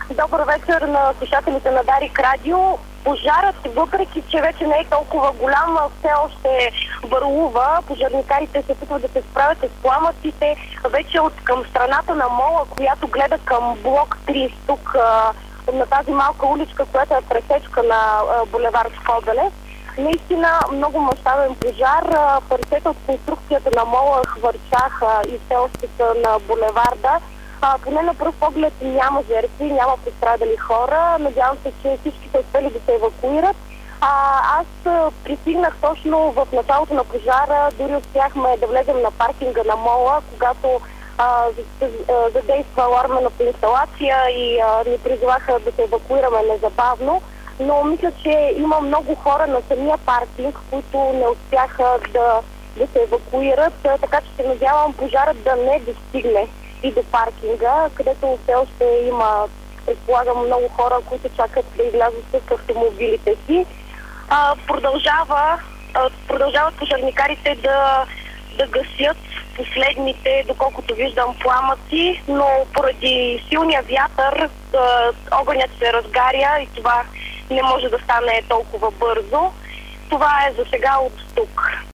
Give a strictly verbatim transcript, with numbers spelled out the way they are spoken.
Добър вечер на слушателите на Дарик Радио. Пожарът, въпреки че вече не е толкова голям, все още върлува. Пожарникарите се опитват да се справят с пламъците вече от към страната на мола, която гледа към блок три, тук на тази малка уличка, която е пресечка на булевард Скобелев. Наистина много мащабен пожар. Парите от конструкцията на мола хвърчаха и все още са на булеварда. А, поне на пръв поглед няма жертви, няма пострадали хора. Надявам се, че всички са успели да се евакуират. А, аз а, пристигнах точно в началото на пожара, дори успяхме да влезем на паркинга на мола, когато а, задейства алармената инсталация и а, ни призоваха да се евакуираме незабавно. Но мисля, че има много хора на самия паркинг, които не успяха да, да се евакуират, така че се надявам пожарът да не достигне и до паркинга, където все още има, предполагам, много хора, които чакат да излязат с автомобилите си. А, продължава, а, продължават пожарникарите да, да гасят последните, доколкото виждам, пламъци, но поради силния вятър а, огънят се разгаря и това не може да стане толкова бързо. Това е за сега от тук.